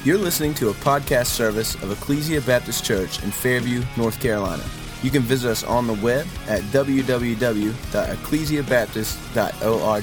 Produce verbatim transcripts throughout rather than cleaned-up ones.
You're listening to a podcast service of Ecclesia Baptist Church in Fairview, North Carolina. You can visit us on the web at w w w dot ecclesia baptist dot org.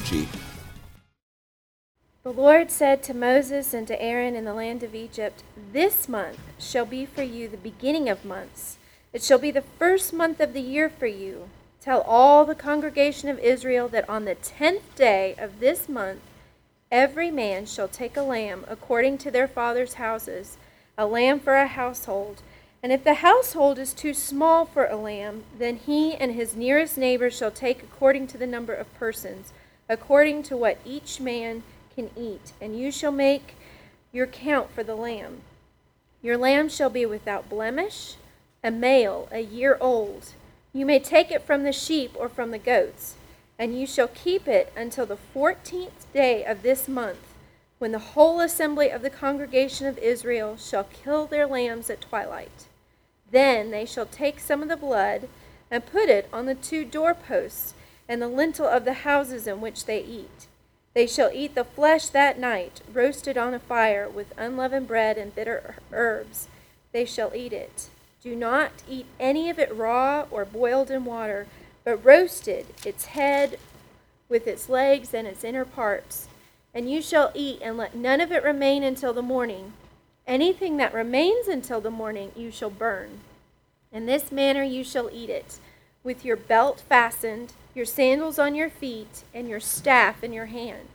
The Lord said to Moses and to Aaron in the land of Egypt, "This month shall be for you the beginning of months. It shall be the first month of the year for you. Tell all the congregation of Israel that on the tenth day of this month every man shall take a lamb according to their father's houses, a lamb for a household. And if the household is too small for a lamb, then he and his nearest neighbor shall take according to the number of persons, according to what each man can eat. And you shall make your count for the lamb. Your lamb shall be without blemish, a male, a year old. You may take it from the sheep or from the goats, and you shall keep it until the fourteenth day of this month, when the whole assembly of the congregation of Israel shall kill their lambs at twilight. Then they shall take some of the blood and put it on the two doorposts and the lintel of the houses in which they eat. They shall eat the flesh that night, roasted on a fire with unleavened bread and bitter herbs. They shall eat it. Do not eat any of it raw or boiled in water, but roasted, its head with its legs and its inner parts. And you shall eat, and let none of it remain until the morning. Anything that remains until the morning you shall burn. In this manner you shall eat it, with your belt fastened, your sandals on your feet, and your staff in your hand.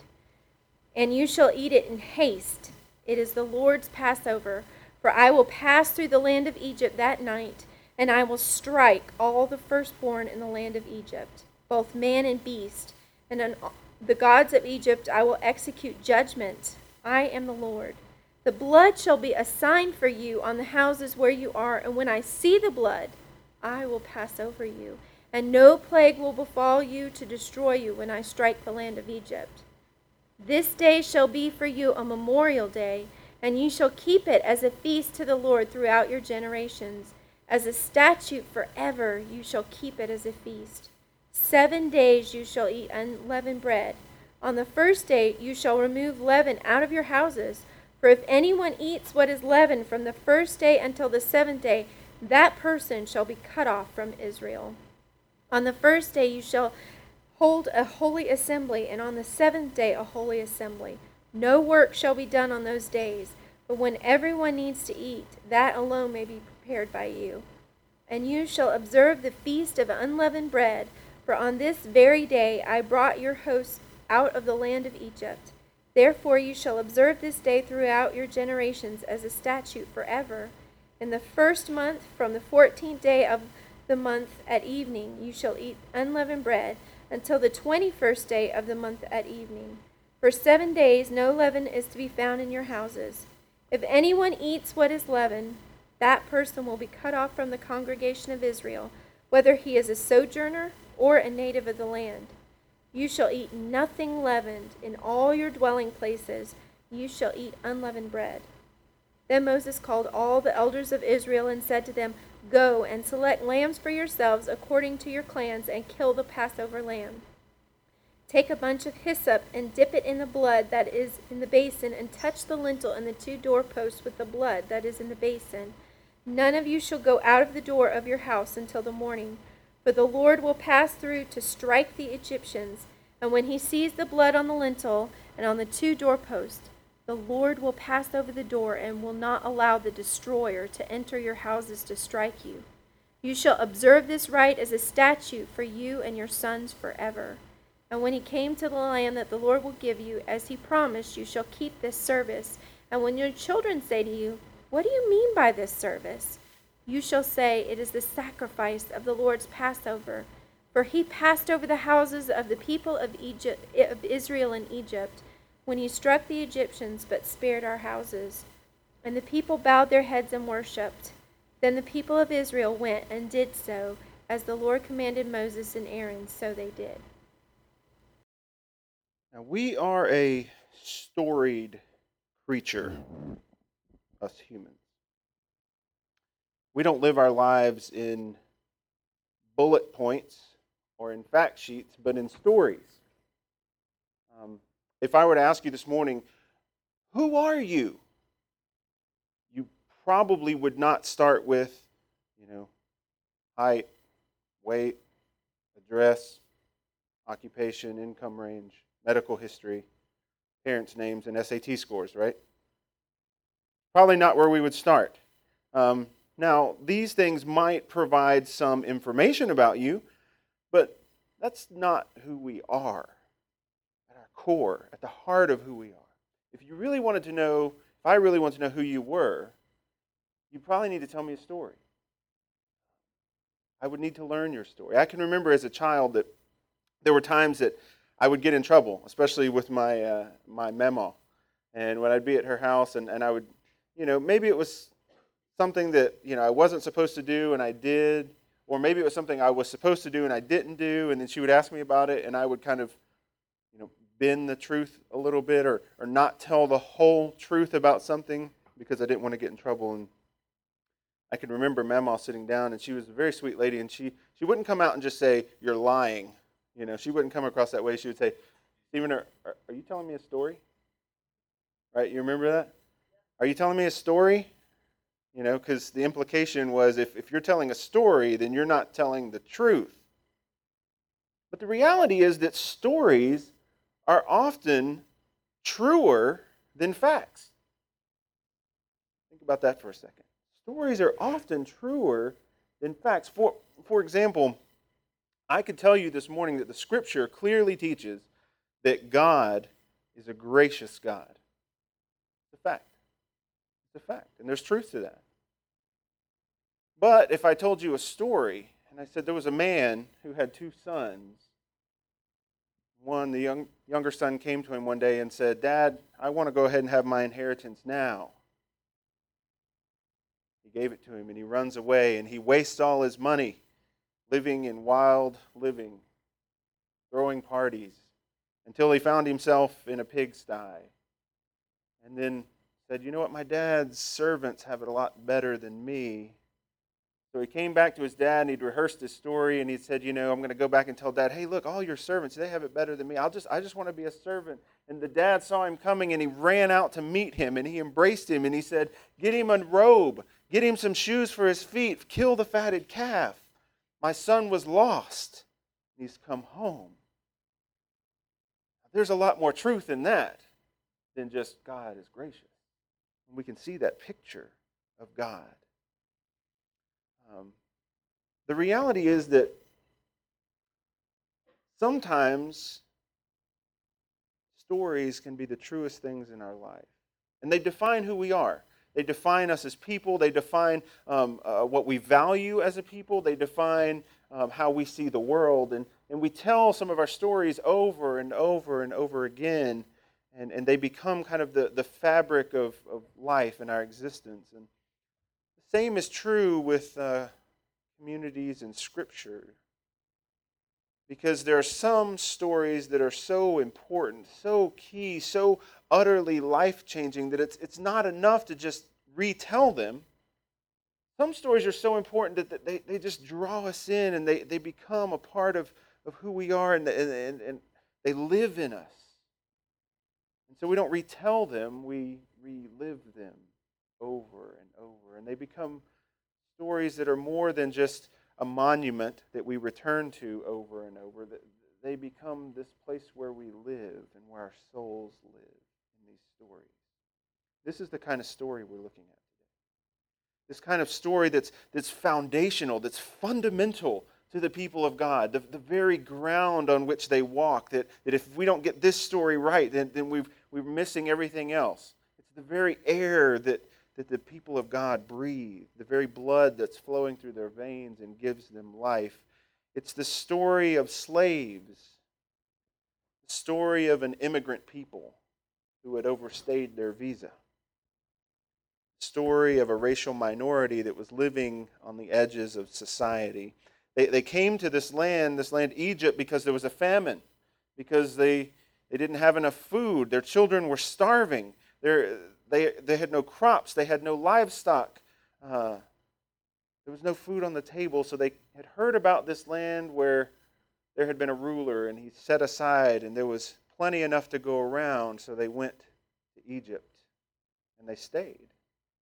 And you shall eat it in haste. It is the Lord's Passover. For I will pass through the land of Egypt that night, and I will strike all the firstborn in the land of Egypt, both man and beast. And on the gods of Egypt I will execute judgment. I am the Lord. The blood shall be a sign for you on the houses where you are, and when I see the blood, I will pass over you. And no plague will befall you to destroy you when I strike the land of Egypt. This day shall be for you a memorial day, and you shall keep it as a feast to the Lord throughout your generations. As a statute forever you shall keep it as a feast. Seven days you shall eat unleavened bread. On the first day you shall remove leaven out of your houses. For if anyone eats what is leavened from the first day until the seventh day, that person shall be cut off from Israel. On the first day you shall hold a holy assembly, and on the seventh day a holy assembly. No work shall be done on those days, but when everyone needs to eat, that alone may be prepared by you. And you shall observe the feast of unleavened bread, for on this very day I brought your hosts out of the land of Egypt. Therefore you shall observe this day throughout your generations as a statute forever. In the first month, from the fourteenth day of the month at evening, you shall eat unleavened bread, until the twenty-first day of the month at evening. For seven days no leaven is to be found in your houses. If anyone eats what is leavened, that person will be cut off from the congregation of Israel, whether he is a sojourner or a native of the land. You shall eat nothing leavened. In all your dwelling places you shall eat unleavened bread. Then Moses called all the elders of Israel and said to them, Go and select lambs for yourselves according to your clans, and kill the Passover lamb. Take a bunch of hyssop and dip it in the blood that is in the basin, and touch the lintel and the two doorposts with the blood that is in the basin. None of you shall go out of the door of your house until the morning, for the Lord will pass through to strike the Egyptians. And when he sees the blood on the lintel and on the two doorposts, the Lord will pass over the door and will not allow the destroyer to enter your houses to strike you. You shall observe this rite as a statute for you and your sons forever. And when he came to the land that the Lord will give you, as he promised, you shall keep this service. And when your children say to you, What do you mean by this service? You shall say, It is the sacrifice of the Lord's Passover. For he passed over the houses of the people of Egypt, of Israel in Egypt, when he struck the Egyptians, but spared our houses. And the people bowed their heads and worshipped. Then the people of Israel went and did so, as the Lord commanded Moses and Aaron, so they did. Now, we are a storied creature, us humans. We don't live our lives in bullet points or in fact sheets, but in stories. Um, if I were to ask you this morning, who are you? probably would not start with, you know, height, weight, address, occupation, income range, medical history, parents' names, and S A T scores, right? Probably not where we would start. Um, now, these things might provide some information about you, but that's not who we are at our core, at the heart of who we are. If you really wanted to know, if I really want to know who you were, you probably need to tell me a story. I would need to learn your story. I can remember as a child that there were times that I would get in trouble, especially with my uh, my memo. And when I'd be at her house and, and I would, you know, maybe it was something that, you know, I wasn't supposed to do and I did, or maybe it was something I was supposed to do and I didn't do, and then she would ask me about it and I would kind of, you know, bend the truth a little bit or, or not tell the whole truth about something because I didn't want to get in trouble. And I can remember Mama sitting down, and she was a very sweet lady, and she, she wouldn't come out and just say, "You're lying." You know, she wouldn't come across that way. She would say, "Stephen, are, are, are you telling me a story?" Right? You remember that? Are you telling me a story? You know, because the implication was if, if you're telling a story, then you're not telling the truth. But the reality is that stories are often truer than facts. Think about that for a second. Stories are often truer than facts. For, for example, I could tell you this morning that the Scripture clearly teaches that God is a gracious God. It's a fact. It's a fact. And there's truth to that. But if I told you a story, and I said there was a man who had two sons, one, the young, younger son came to him one day and said, "Dad, I want to go ahead and have my inheritance now." He gave it to him, and he runs away, and he wastes all his money living in wild living, throwing parties, until he found himself in a pigsty. And then said, "You know what, my dad's servants have it a lot better than me." So he came back to his dad, and he'd rehearsed his story, and he said, "You know, I'm going to go back and tell Dad, hey, look, all your servants, they have it better than me. I'll just, I just want to be a servant." And the dad saw him coming, and he ran out to meet him, and he embraced him, and he said, "Get him a robe, get him some shoes for his feet, kill the fatted calf. My son was lost. He's come home." There's a lot more truth in that than just God is gracious. And we can see that picture of God. Um, the reality is that sometimes stories can be the truest things in our life. And they define who we are. They define us as people. They define um, uh, what we value as a people. They define um, how we see the world. And, and we tell some of our stories over and over and over again. And, and they become kind of the, the fabric of, of life and our existence. And the same is true with uh, communities and Scripture. Because there are some stories that are so important, so key, so utterly life-changing that it's it's not enough to just retell them. Some stories are so important that they, they just draw us in and they, they become a part of, of who we are and, and, and they live in us. And so we don't retell them, we relive them over and over. And they become stories that are more than just a monument that we return to over and over. They become this place where we live and where our souls live in these stories. This is the kind of story we're looking at today. This kind of story that's that's foundational, that's fundamental to the people of God, the, the very ground on which they walk, that, that if we don't get this story right, then, then we've, we're missing everything else. It's the very air that that the people of God breathe, the very blood that's flowing through their veins and gives them life. It's the story of slaves, the story of an immigrant people who had overstayed their visa, the story of a racial minority that was living on the edges of society. They, they came to this land, this land Egypt, because there was a famine, because they, they didn't have enough food. Their children were starving. They're, They, they had no crops. They had no livestock. Uh, there was no food on the table. So they had heard about this land where there had been a ruler and he set aside and there was plenty enough to go around. So they went to Egypt and they stayed.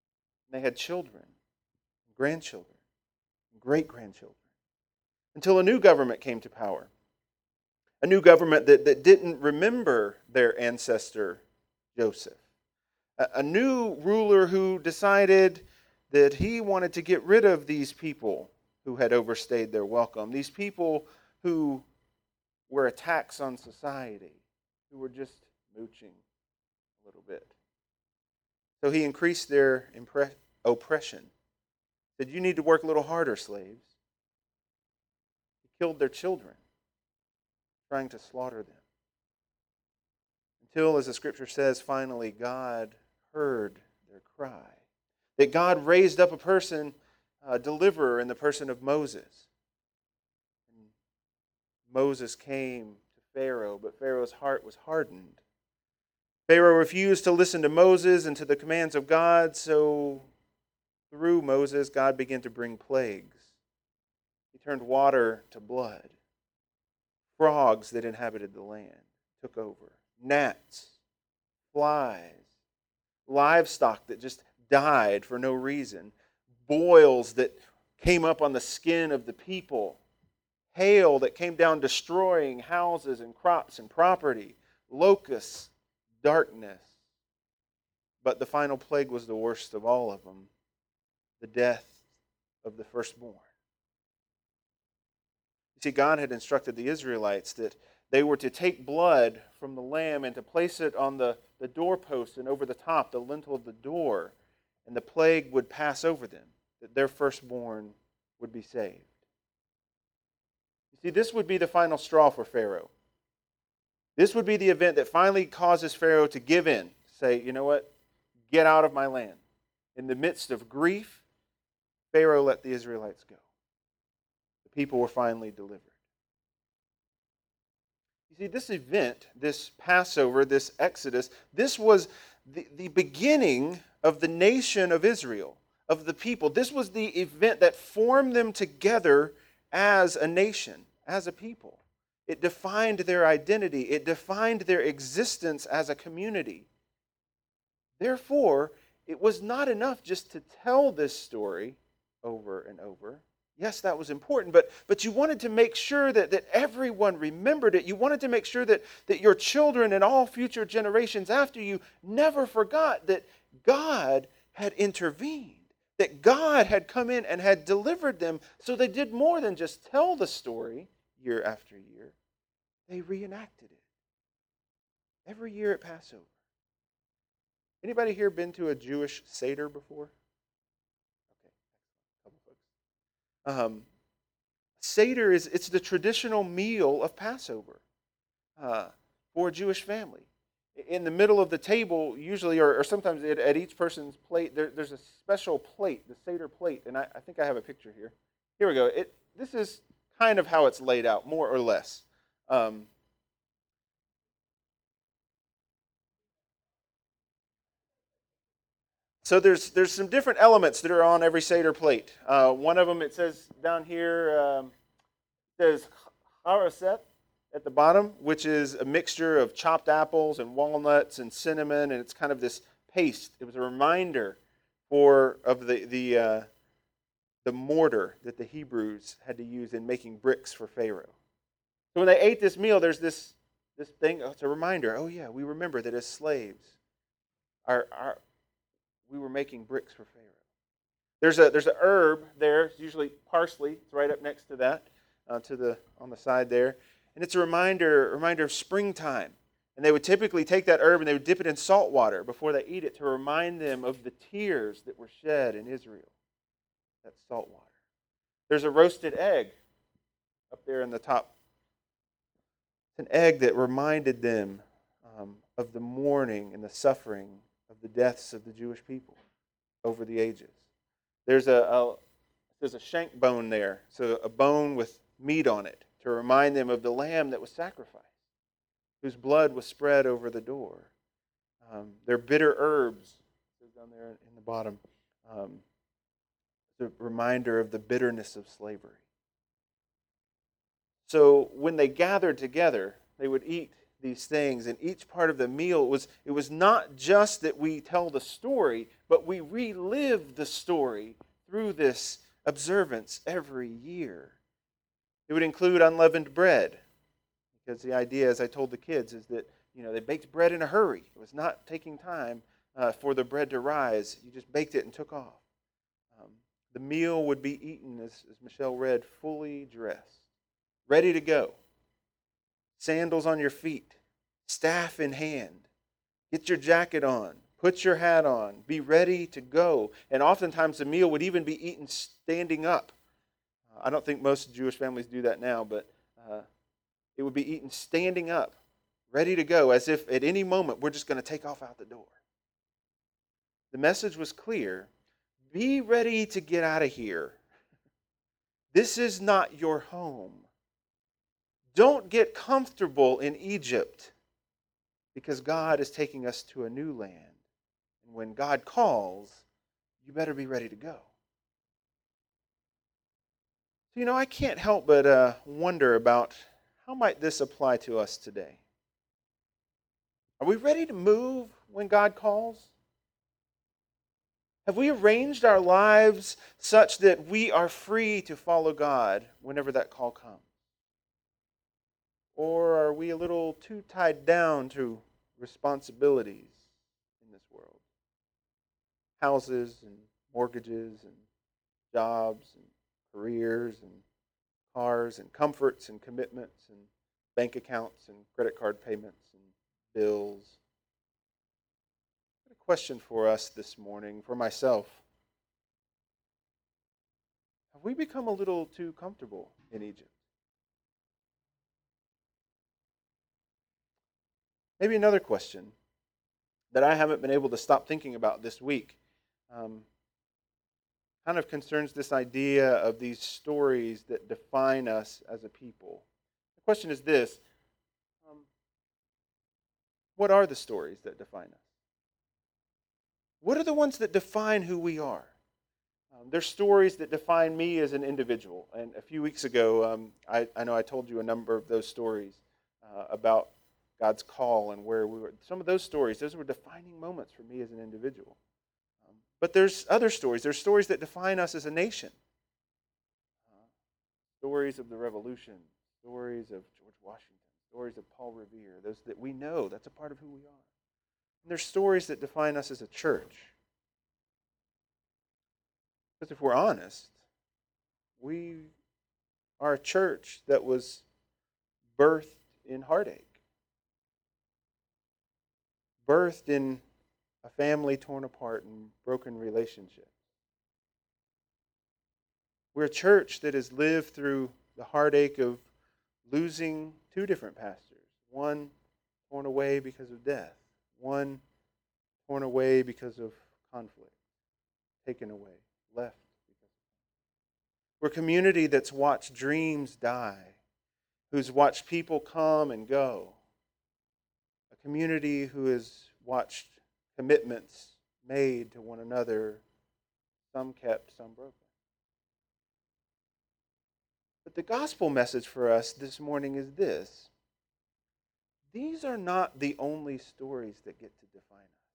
They had children, grandchildren, great-grandchildren, until a new government came to power. A new government that, that didn't remember their ancestor, Joseph. A, a new ruler who decided that he wanted to get rid of these people who had overstayed their welcome, these people who were a tax on society, who were just mooching a little bit. So he increased their impre- oppression. Said, you need to work a little harder, slaves. He killed their children, trying to slaughter them. Until, as the scripture says, finally God heard their cry. That God raised up a person, a deliverer in the person of Moses. And Moses came to Pharaoh, but Pharaoh's heart was hardened. Pharaoh refused to listen to Moses and to the commands of God, so through Moses, God began to bring plagues. He turned water to blood. Frogs that inhabited the land took over. Gnats, flies, livestock that just died for no reason. Boils that came up on the skin of the people. Hail that came down destroying houses and crops and property. Locusts, darkness. But the final plague was the worst of all of them. The death of the firstborn. You see, God had instructed the Israelites that they were to take blood from the lamb and to place it on the, the doorpost and over the top, the lintel of the door, and the plague would pass over them, that their firstborn would be saved. You see, this would be the final straw for Pharaoh. This would be the event that finally causes Pharaoh to give in, say, you know what, get out of my land. In the midst of grief, Pharaoh let the Israelites go. The people were finally delivered. You see, this event, this Passover, this Exodus, this was the, the beginning of the nation of Israel, of the people. This was the event that formed them together as a nation, as a people. It defined their identity. It defined their existence as a community. Therefore, it was not enough just to tell this story over and over. Yes, that was important, but, but you wanted to make sure that, that everyone remembered it. You wanted to make sure that, that your children and all future generations after you never forgot that God had intervened, that God had come in and had delivered them. So they did more than just tell the story year after year. They reenacted it every year at Passover. Anybody here been to a Jewish Seder before? Okay, a couple folks. Um, Seder is it's the traditional meal of Passover uh, for a Jewish family. In the middle of the table, usually, or, or sometimes at, at each person's plate, there, there's a special plate, the Seder plate, and I, I think I have a picture here. Here we go. It this is kind of how it's laid out, more or less. Um, So there's there's some different elements that are on every Seder plate. Uh, one of them, it says down here, um, says haroset at the bottom, which is a mixture of chopped apples and walnuts and cinnamon, and it's kind of this paste. It was a reminder for of the the uh, the mortar that the Hebrews had to use in making bricks for Pharaoh. So when they ate this meal, there's this this thing. Oh, it's a reminder. Oh yeah, we remember that as slaves, our our we were making bricks for Pharaoh. There's a there's a herb there. It's usually parsley. It's right up next to that, uh, to the on the side there, and it's a reminder reminder of springtime. And they would typically take that herb and they would dip it in salt water before they eat it to remind them of the tears that were shed in Israel. That salt water. There's a roasted egg up there in the top. It's an egg that reminded them um, of the mourning and the suffering of the deaths of the Jewish people over the ages. There's a, a there's a shank bone there, so a bone with meat on it to remind them of the lamb that was sacrificed, whose blood was spread over the door. Um, they're bitter herbs, down there in the bottom. Um, the reminder of the bitterness of slavery. So when they gathered together, they would eat these things. And each part of the meal was it was not just that we tell the story, but we relive the story through this observance every year. It would include unleavened bread, because the idea, as I told the kids, is that you know they baked bread in a hurry. It was not taking time uh, for the bread to rise. You just baked it and took off. Um, the meal would be eaten, as, as Michelle read, fully dressed, ready to go. Sandals on your feet, staff in hand. Get your jacket on, put your hat on, be ready to go. And oftentimes the meal would even be eaten standing up. Uh, I don't think most Jewish families do that now, but uh, it would be eaten standing up, ready to go, as if at any moment we're just going to take off out the door. The message was clear. Be ready to get out of here. This is not your home. Don't get comfortable in Egypt, because God is taking us to a new land. And when God calls, you better be ready to go. So, you know, I can't help but uh, wonder about how might this apply to us today? Are we ready to move when God calls? Have we arranged our lives such that we are free to follow God whenever that call comes? Or are we a little too tied down to responsibilities in this world? Houses and mortgages and jobs and careers and cars and comforts and commitments and bank accounts and credit card payments and bills. I have a question for us this morning, for myself. Have we become a little too comfortable in Egypt? Maybe another question that I haven't been able to stop thinking about this week um, kind of concerns this idea of these stories that define us as a people. The question is this: um, what are the stories that define us? What are the ones that define who we are? Um, there's stories that define me as an individual. And a few weeks ago, um, I, I know I told you a number of those stories uh, about God's call and where we were. Some of those stories, those were defining moments for me as an individual. Um, but there's other stories. There's stories that define us as a nation. Uh, stories of the Revolution, stories of George Washington, stories of Paul Revere, those that we know, that's a part of who we are. And there's stories that define us as a church. Because if we're honest, we are a church that was birthed in heartache. Birthed in a family torn apart and broken relationships. We're a church that has lived through the heartache of losing two different pastors. One torn away because of death. One torn away because of conflict. Taken away, left because of conflict. We're a community that's watched dreams die, who's watched people come and go. A community who has watched commitments made to one another, some kept, some broken. But the gospel message for us this morning is this: these are not the only stories that get to define us.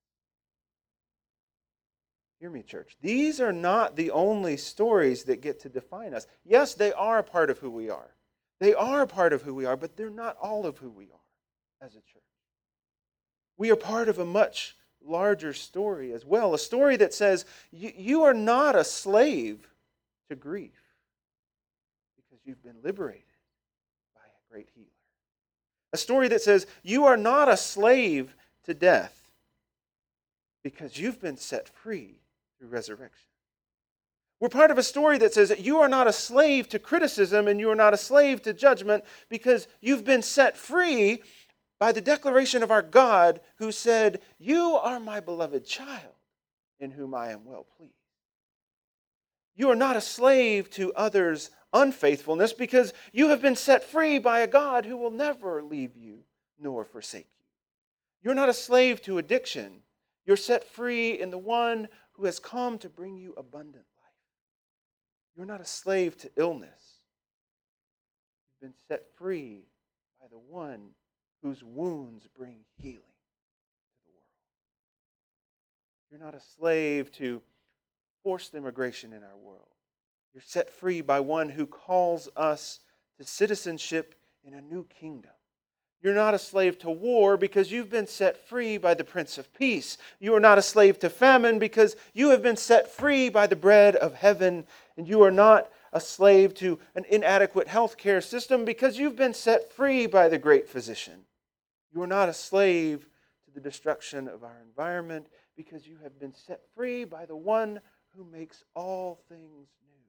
Hear me, church. These are not the only stories that get to define us. Yes, they are a part of who we are. They are a part of who we are, but they're not all of who we are as a church. We are part of a much larger story as well, a story that says you, you are not a slave to grief because you've been liberated by a great healer. A story that says you are not a slave to death because you've been set free through resurrection. We're part of a story that says that you are not a slave to criticism and you are not a slave to judgment because you've been set free by the declaration of our God, who said, "You are my beloved child in whom I am well pleased." You are not a slave to others' unfaithfulness because you have been set free by a God who will never leave you nor forsake you. You're not a slave to addiction. You're set free in the one who has come to bring you abundant life. You're not a slave to illness. You've been set free by the one whose wounds bring healing to the world. You're not a slave to forced immigration in our world. You're set free by one who calls us to citizenship in a new kingdom. You're not a slave to war because you've been set free by the Prince of Peace. You are not a slave to famine because you have been set free by the bread of heaven. And you are not a slave to an inadequate health care system because you've been set free by the great physician. You are not a slave to the destruction of our environment because you have been set free by the one who makes all things new.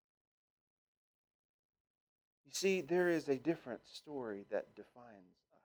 You see, there is a different story that defines us.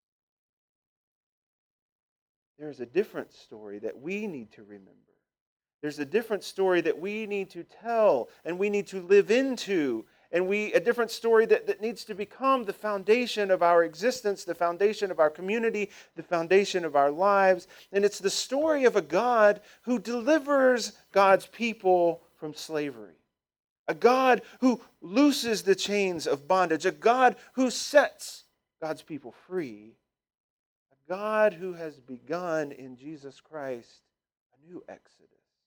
There is a different story that we need to remember. There's a different story that we need to tell and we need to live into. And we a different story that, that needs to become the foundation of our existence, the foundation of our community, the foundation of our lives. And it's the story of a God who delivers God's people from slavery. A God who looses the chains of bondage. A God who sets God's people free. A God who has begun in Jesus Christ a new exodus.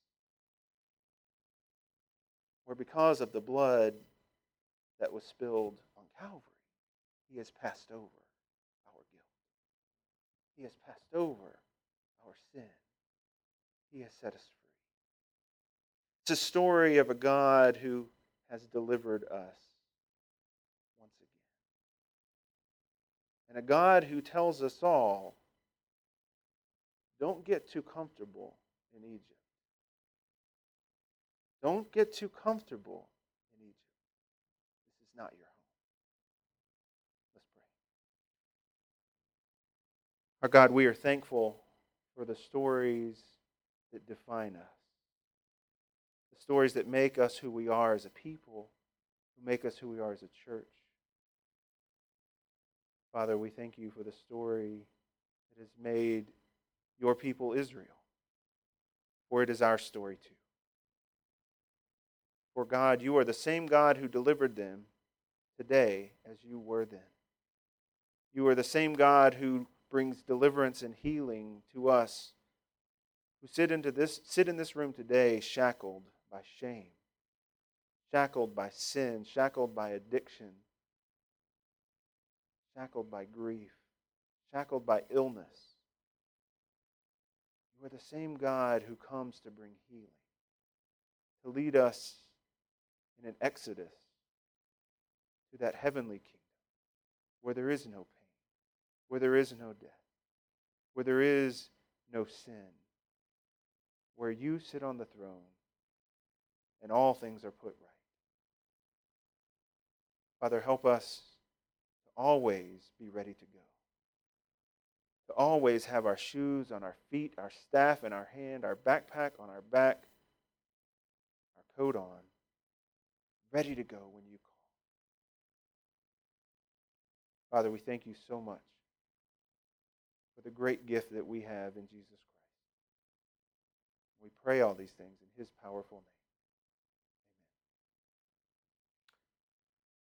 Where because of the blood that was spilled on Calvary, He has passed over our guilt. He has passed over our sin. He has set us free. It's a story of a God who has delivered us once again. And a God who tells us all, don't get too comfortable in Egypt. Don't get too comfortable in Egypt. This is not your home. Let's pray. Our God, we are thankful for the stories that define us. The stories that make us who we are as a people, who make us who we are as a church. Father, we thank you for the story that has made your people Israel. For it is our story too. For God, you are the same God who delivered them today as you were then. You are the same God who brings deliverance and healing to us who sit into this sit in this room today shackled by shame, shackled by sin, shackled by addiction, shackled by grief, shackled by illness. You are the same God who comes to bring healing, to lead us in an exodus to that heavenly kingdom where there is no pain, where there is no death, where there is no sin, where you sit on the throne and all things are put right. Father, help us to always be ready to go, to always have our shoes on our feet, our staff in our hand, our backpack on our back, our coat on, ready to go when you call. Father, we thank you so much for the great gift that we have in Jesus Christ. We pray all these things in His powerful name.